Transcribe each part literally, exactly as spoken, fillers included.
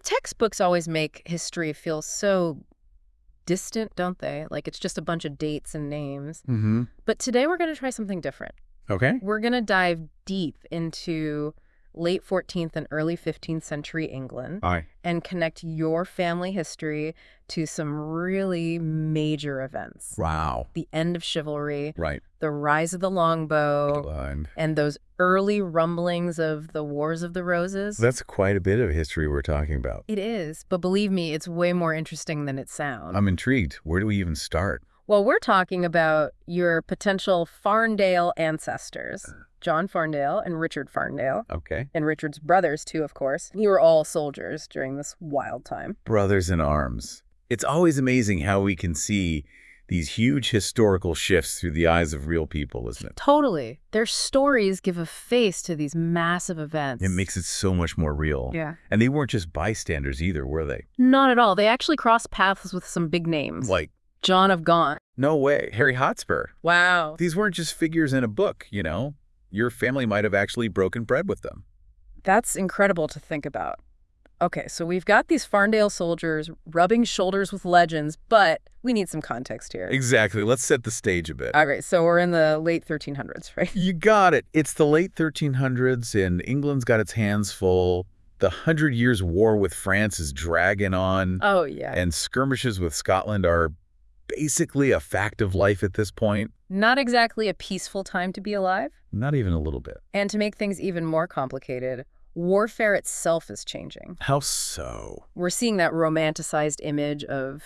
Textbooks always make history feel so distant, don't they? Like it's just a bunch of dates and names. Mm-hmm. But today we're going to try something different. Okay. We're going to dive deep into late fourteenth and early fifteenth century England Aye. and connect your family history to some really major events. Wow. The end of chivalry, Right. the rise of the longbow, Blind. and those early rumblings of the Wars of the Roses. That's quite a bit of history we're talking about. It is, but believe me, it's way more interesting than it sounds. I'm intrigued. Where do we even start? Well, we're talking about your potential Farndale ancestors, John Farndale and Richard Farndale, Okay. and Richard's brothers, too, of course. You were all soldiers during this wild time. Brothers in arms. It's always amazing how we can see these huge historical shifts through the eyes of real people, isn't it? Totally. Their stories give a face to these massive events. It makes it so much more real. Yeah. And they weren't just bystanders either, were they? Not at all. They actually crossed paths with some big names. Like, John of Gaunt. no way, Harry Hotspur. Wow. These weren't just figures in a book, you know? Your family might have actually broken bread with them. That's incredible to think about. Okay, so we've got these Farndale soldiers rubbing shoulders with legends, but we need some context here. Exactly. Let's set the stage a bit. All right, so we're in the late thirteen hundreds, right? You got it. It's the late thirteen hundreds, and England's got its hands full. The Hundred Years' War with France is dragging on, Oh, yeah. and skirmishes with Scotland are basically a fact of life at this point. Not exactly a peaceful time to be alive. Not even a little bit. And to make things even more complicated, warfare itself is changing. How so? We're seeing that romanticized image of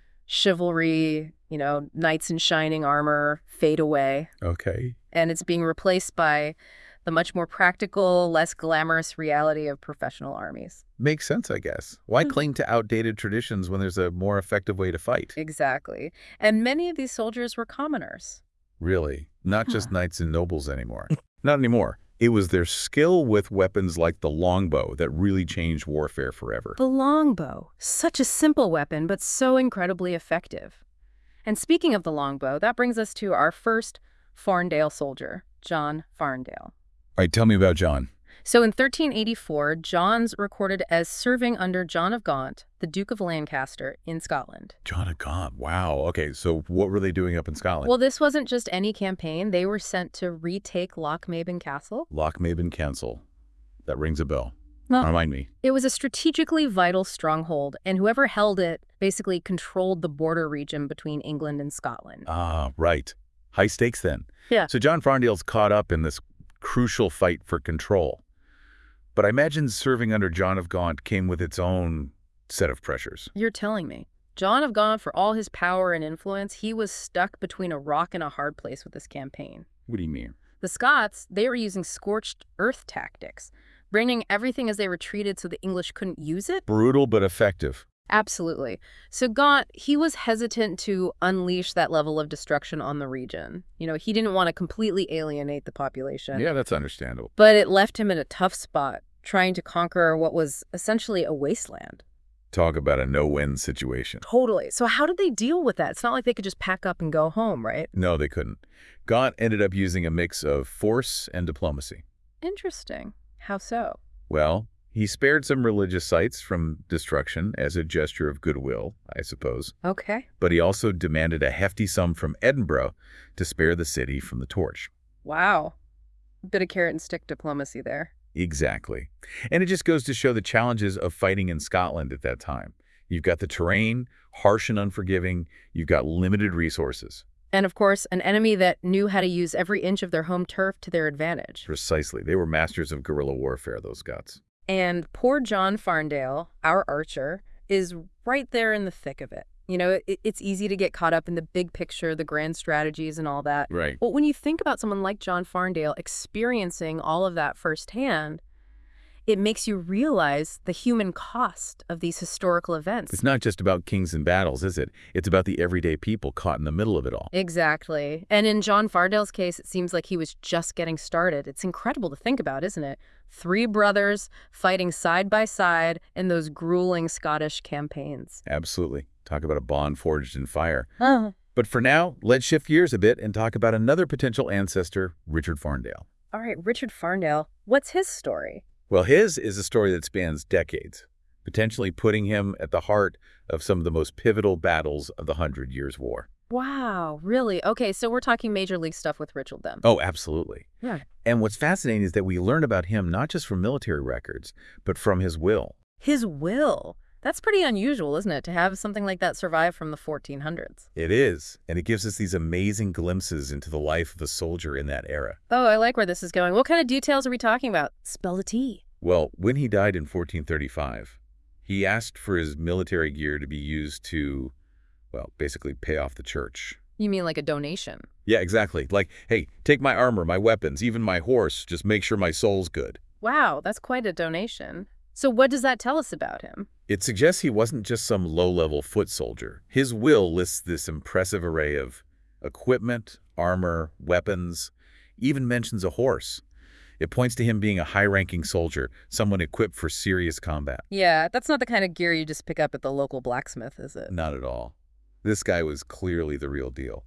chivalry, you know, knights in shining armor fade away. Okay. And it's being replaced by the much more practical, less glamorous reality of professional armies. Makes sense, I guess. Why cling to outdated traditions when there's a more effective way to fight? Exactly. And many of these soldiers were commoners. Really? Not just Huh. knights and nobles anymore. Not anymore. It was their skill with weapons like the longbow that really changed warfare forever. The longbow, such a simple weapon, but so incredibly effective. And speaking of the longbow, that brings us to our first Farndale soldier, John Farndale. All right, tell me about John. So in thirteen eighty-four, John's recorded as serving under John of Gaunt, the Duke of Lancaster, in Scotland. John of Gaunt. Wow. Okay, so what were they doing up in Scotland? Well, this wasn't just any campaign. They were sent to retake Lochmaben Castle. Lochmaben Castle. That rings a bell. Well, Remind me. it was a strategically vital stronghold, and whoever held it basically controlled the border region between England and Scotland. Ah, right. High stakes then. Yeah. So John Farndale's caught up in this crucial fight for control. But I imagine serving under John of Gaunt came with its own set of pressures. You're telling me. John of Gaunt, for all his power and influence, he was stuck between a rock and a hard place with this campaign. What do you mean? The Scots, they were using scorched earth tactics, bringing everything as they retreated so the English couldn't use it. Brutal but effective. Absolutely. So Gaunt, he was hesitant to unleash that level of destruction on the region. You know, he didn't want to completely alienate the population. Yeah, that's understandable. But it left him in a tough spot, trying to conquer what was essentially a wasteland. Talk about a no-win situation. Totally. So how did they deal with that? It's not like they could just pack up and go home, right? No, they couldn't. Gaunt ended up using a mix of force and diplomacy. Interesting. How so? Well, he spared some religious sites from destruction as a gesture of goodwill, I suppose. Okay. But he also demanded a hefty sum from Edinburgh to spare the city from the torch. Wow. Bit of carrot and stick diplomacy there. Exactly. And it just goes to show the challenges of fighting in Scotland at that time. You've got the terrain, harsh and unforgiving. You've got limited resources. And of course, an enemy that knew how to use every inch of their home turf to their advantage. Precisely. They were masters of guerrilla warfare, those Scots. And poor John Farndale, our archer, is right there in the thick of it. You know, it, it's easy to get caught up in the big picture, the grand strategies and all that. Right. But when you think about someone like John Farndale experiencing all of that firsthand, it makes you realize the human cost of these historical events. It's not just about kings and battles, is it? It's about the everyday people caught in the middle of it all. Exactly. And in John Farndale's case, it seems like he was just getting started. It's incredible to think about, isn't it? Three brothers fighting side by side in those grueling Scottish campaigns. Absolutely. Talk about a bond forged in fire. Oh. But for now, let's shift gears a bit and talk about another potential ancestor, Richard Farndale. All right, Richard Farndale, what's his story? Well, his is a story that spans decades. potentially putting him at the heart of some of the most pivotal battles of the Hundred Years' War. Wow, really? Okay, so we're talking Major League stuff with Richard then. Oh, absolutely. Yeah. And what's fascinating is that we learn about him not just from military records, but from his will. His will. That's pretty unusual, isn't it, to have something like that survive from the fourteen hundreds? It is, and it gives us these amazing glimpses into the life of a soldier in that era. Oh, I like where this is going. What kind of details are we talking about? Spill the tea. Well, when he died in fourteen thirty-five, he asked for his military gear to be used to, well, basically pay off the church. You mean like a donation? Yeah, exactly. Like, hey, take my armor, my weapons, even my horse, just make sure my soul's good. Wow, that's quite a donation. So what does that tell us about him? It suggests he wasn't just some low-level foot soldier. His will lists this impressive array of equipment, armor, weapons, even mentions a horse. It points to him being a high-ranking soldier, someone equipped for serious combat. Yeah, that's not the kind of gear you just pick up at the local blacksmith, is it? Not at all. This guy was clearly the real deal.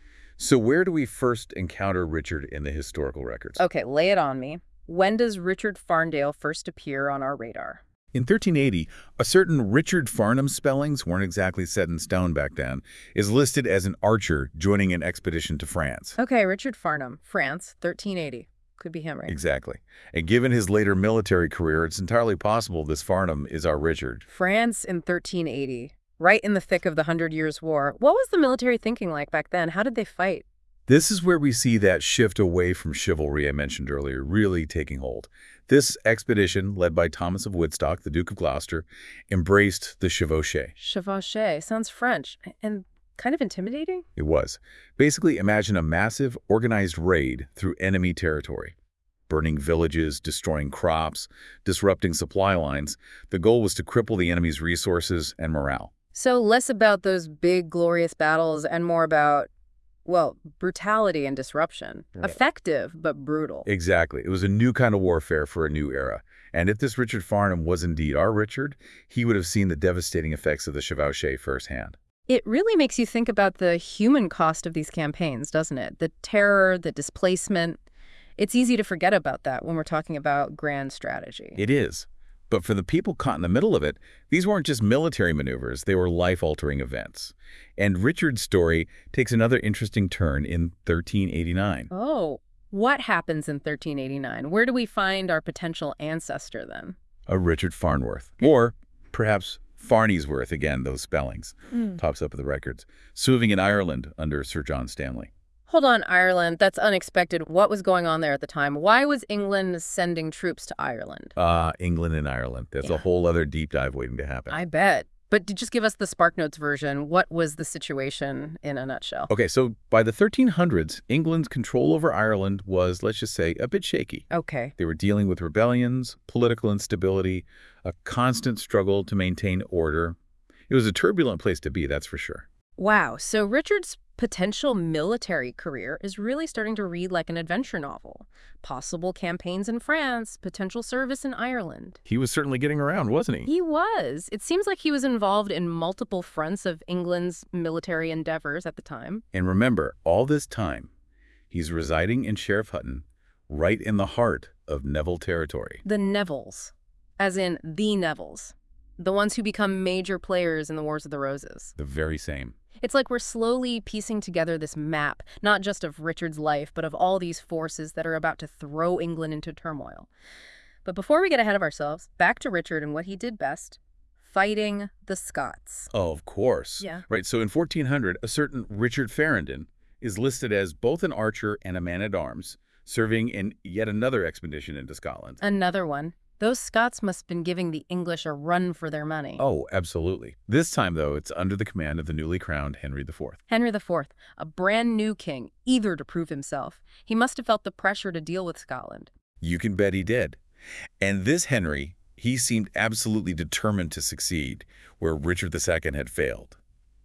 So where do we first encounter Richard in the historical records? Okay, lay it on me. When does Richard Farndale first appear on our radar? In thirteen eighty, a certain Richard Farnham, spellings weren't exactly set in stone back then, is listed as an archer joining an expedition to France. Okay, Richard Farnham, France, thirteen eighty. Could be him, right? Exactly. And given his later military career, it's entirely possible this Farnham is our Richard. France in thirteen eighty, right in the thick of the Hundred Years' War. What was the military thinking like back then? How did they fight? This is where we see that shift away from chivalry I mentioned earlier really taking hold. This expedition, led by Thomas of Woodstock, the Duke of Gloucester, embraced the chevauchée. Chevauchée sounds French and kind of intimidating. It was. Basically, imagine a massive, organized raid through enemy territory. Burning villages, destroying crops, disrupting supply lines. The goal was to cripple the enemy's resources and morale. So less about those big, glorious battles and more about, well, brutality and disruption. Right. Effective, but brutal. Exactly. It was a new kind of warfare for a new era. And if this Richard Farnham was indeed our Richard, he would have seen the devastating effects of the chevauchée firsthand. It really makes you think about the human cost of these campaigns, doesn't it? The terror, the displacement. It's easy to forget about that when we're talking about grand strategy. It is. But for the people caught in the middle of it, these weren't just military maneuvers, they were life-altering events. And Richard's story takes another interesting turn in thirteen eighty-nine. Oh, what happens in thirteen eighty-nine? Where do we find our potential ancestor then? A Richard Farnworth. Or perhaps Farnysworth, again, those spellings. Mm. Tops up of the records. Serving in Ireland under Sir John Stanley. Hold on, Ireland. That's unexpected. What was going on there at the time? Why was England sending troops to Ireland? Ah, uh, England and Ireland. That's Yeah. a whole other deep dive waiting to happen. I bet. But to just give us the SparkNotes version, what was the situation in a nutshell? Okay, so by the thirteen hundreds, England's control over Ireland was, let's just say, a bit shaky. Okay. They were dealing with rebellions, political instability, a constant struggle to maintain order. It was a turbulent place to be, that's for sure. Wow. So Richard's potential military career is really starting to read like an adventure novel. Possible campaigns in France, potential service in Ireland. He was certainly getting around, wasn't he? He was. It seems like he was involved in multiple fronts of England's military endeavors at the time. And remember, all this time, he's residing in Sheriff Hutton, right in the heart of Neville territory. The Nevilles, as in the Nevilles, the ones who become major players in the Wars of the Roses. The very same. It's like we're slowly piecing together this map, not just of Richard's life, but of all these forces that are about to throw England into turmoil. But before we get ahead of ourselves, back to Richard and what he did best, fighting the Scots. Oh, of course. Yeah. Right, so in fourteen hundred, a certain Richard Farringdon is listed as both an archer and a man-at-arms, serving in yet another expedition into Scotland. Another one. Those Scots must have been giving the English a run for their money. Oh, absolutely. This time, though, it's under the command of the newly crowned Henry the Fourth. Henry the Fourth, a brand new king, eager to prove himself. He must have felt the pressure to deal with Scotland. You can bet he did. And this Henry, he seemed absolutely determined to succeed where Richard the Second had failed.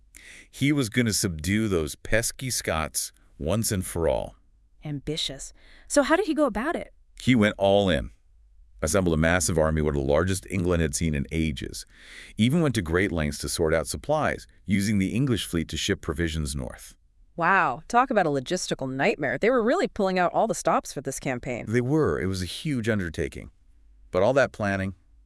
He was going to subdue those pesky Scots once and for all. Ambitious. So how did he go about it? He went all in. Assembled a massive army, one of the largest England had seen in ages. Even went to great lengths to sort out supplies, using the English fleet to ship provisions north. Wow, talk about a logistical nightmare. They were really pulling out all the stops for this campaign. They were. It was a huge undertaking. But all that planning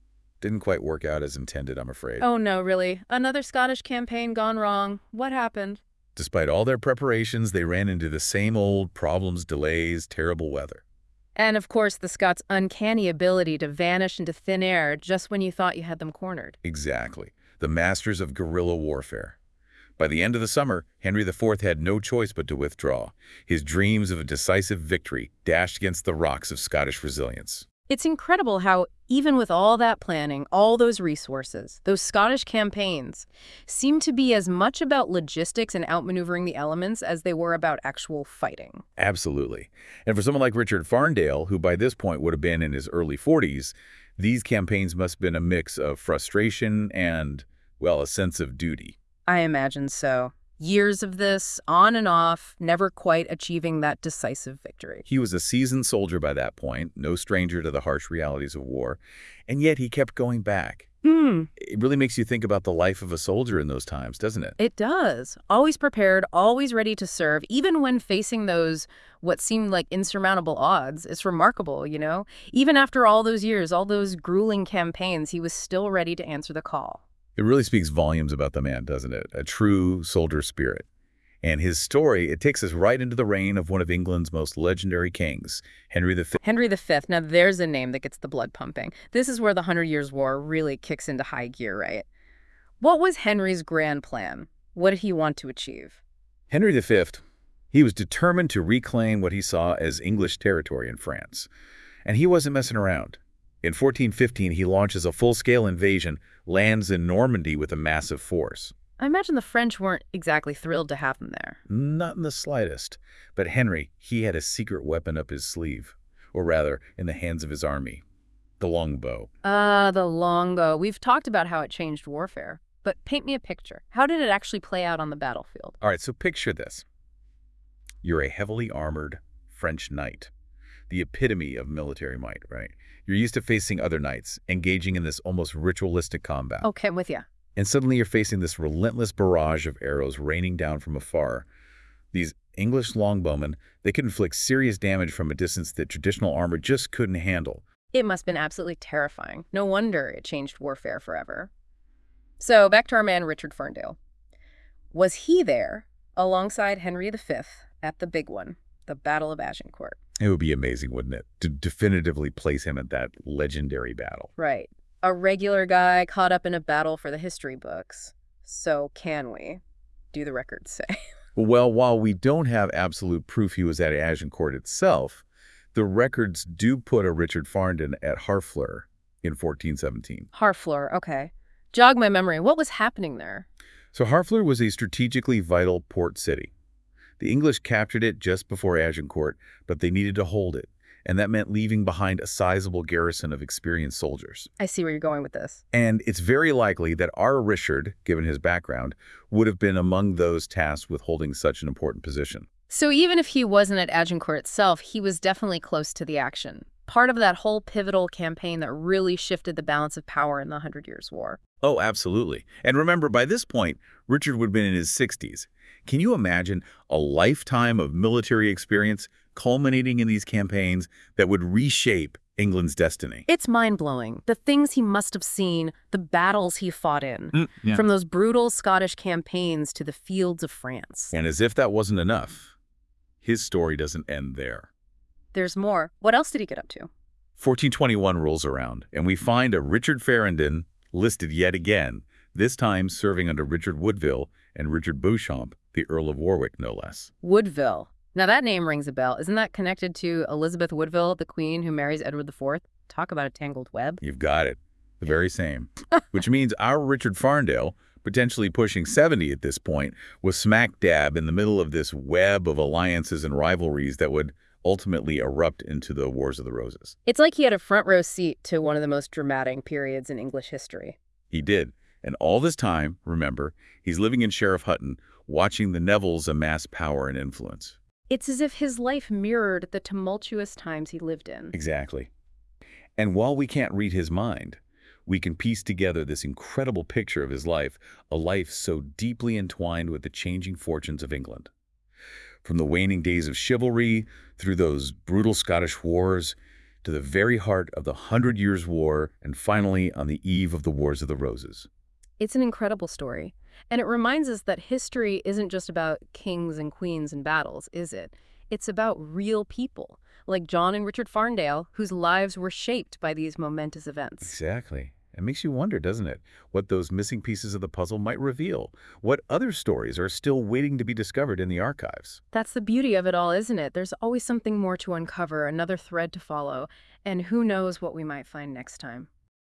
Didn't quite work out as intended, I'm afraid. Oh no, really? Another Scottish campaign gone wrong. What happened? Despite all their preparations, they ran into the same old problems, delays, terrible weather. And of course, the Scots' uncanny ability to vanish into thin air just when you thought you had them cornered. Exactly. The masters of guerrilla warfare. By the end of the summer, Henry the Fourth had no choice but to withdraw. His dreams of a decisive victory dashed against the rocks of Scottish resilience. It's incredible how, even with all that planning, all those resources, those Scottish campaigns seem to be as much about logistics and outmaneuvering the elements as they were about actual fighting. Absolutely. And for someone like Richard Farndale, who by this point would have been in his early forties, these campaigns must have been a mix of frustration and, well, a sense of duty. I imagine so. Years of this, on and off, never quite achieving that decisive victory. He was a seasoned soldier by that point, no stranger to the harsh realities of war, and yet he kept going back. Hmm. It really makes you think about the life of a soldier in those times, doesn't it? It does. Always prepared, always ready to serve, even when facing those what seemed like insurmountable odds. It's remarkable, you know? Even after all those years, all those grueling campaigns, he was still ready to answer the call. It really speaks volumes about the man, doesn't it? A true soldier spirit. And his story, it takes us right into the reign of one of England's most legendary kings, Henry the Fifth. Henry the Fifth. Now, there's a name that gets the blood pumping. This is where the Hundred Years' War really kicks into high gear, right? What was Henry's grand plan? What did he want to achieve? Henry the Fifth, he was determined to reclaim what he saw as English territory in France. And he wasn't messing around. In fourteen fifteen, he launches a full-scale invasion, lands in Normandy with a massive force. I imagine the French weren't exactly thrilled to have him there. Not in the slightest. But Henry, he had a secret weapon up his sleeve, or rather, in the hands of his army, the longbow. Ah, the longbow. We've talked about how it changed warfare. But paint me a picture. How did it actually play out on the battlefield? All right, so picture this. You're a heavily armored French knight, the epitome of military might, right? You're used to facing other knights, engaging in this almost ritualistic combat. Okay, I'm with you. And suddenly you're facing this relentless barrage of arrows raining down from afar. These English longbowmen, they could inflict serious damage from a distance that traditional armor just couldn't handle. It must have been absolutely terrifying. No wonder it changed warfare forever. So, back to our man Richard Farndale. Was he there, alongside Henry the Fifth, at the big one, the Battle of Agincourt? It would be amazing, wouldn't it, to definitively place him at that legendary battle. Right. A regular guy caught up in a battle for the history books. So can we? Do the records say? Well, while we don't have absolute proof he was at Agincourt itself, the records do put a Richard Farndon at Harfleur in fourteen seventeen. Harfleur, okay. Jog my memory. What was happening there? So Harfleur was a strategically vital port city. The English captured it just before Agincourt, but they needed to hold it, and that meant leaving behind a sizable garrison of experienced soldiers. I see where you're going with this. And it's very likely that our Richard, given his background, would have been among those tasked with holding such an important position. So even if he wasn't at Agincourt itself, he was definitely close to the action. Part of that whole pivotal campaign that really shifted the balance of power in the Hundred Years' War. Oh, absolutely. And remember, by this point, Richard would have been in his sixties. Can you imagine a lifetime of military experience culminating in these campaigns that would reshape England's destiny? It's mind-blowing. The things he must have seen, the battles he fought in, Mm, yeah. from those brutal Scottish campaigns to the fields of France. And as if that wasn't enough, his story doesn't end there. There's more. What else did he get up to? fourteen twenty-one rolls around, and we find a Richard Farrington listed yet again, this time serving under Richard Woodville and Richard Beauchamp, the Earl of Warwick, no less. Woodville. Now that name rings a bell. Isn't that connected to Elizabeth Woodville, the queen who marries Edward the Fourth? Talk about a tangled web. You've got it. The very same. Which means our Richard Farndale, potentially pushing seventy at this point, was smack dab in the middle of this web of alliances and rivalries that would ultimately erupt into the Wars of the Roses. It's like he had a front row seat to one of the most dramatic periods in English history. He did. And all this time, remember, he's living in Sheriff Hutton, watching the Nevilles amass power and influence. It's as if his life mirrored the tumultuous times he lived in. Exactly. And while we can't read his mind, we can piece together this incredible picture of his life, a life so deeply entwined with the changing fortunes of England. From the waning days of chivalry, through those brutal Scottish wars, to the very heart of the Hundred Years' War and finally on the eve of the Wars of the Roses. It's an incredible story. And it reminds us that history isn't just about kings and queens and battles, is it? It's about real people, like John and Richard Farndale, whose lives were shaped by these momentous events. Exactly. It makes you wonder, doesn't it, what those missing pieces of the puzzle might reveal? What other stories are still waiting to be discovered in the archives? That's the beauty of it all, isn't it? There's always something more to uncover, another thread to follow, and who knows what we might find next time.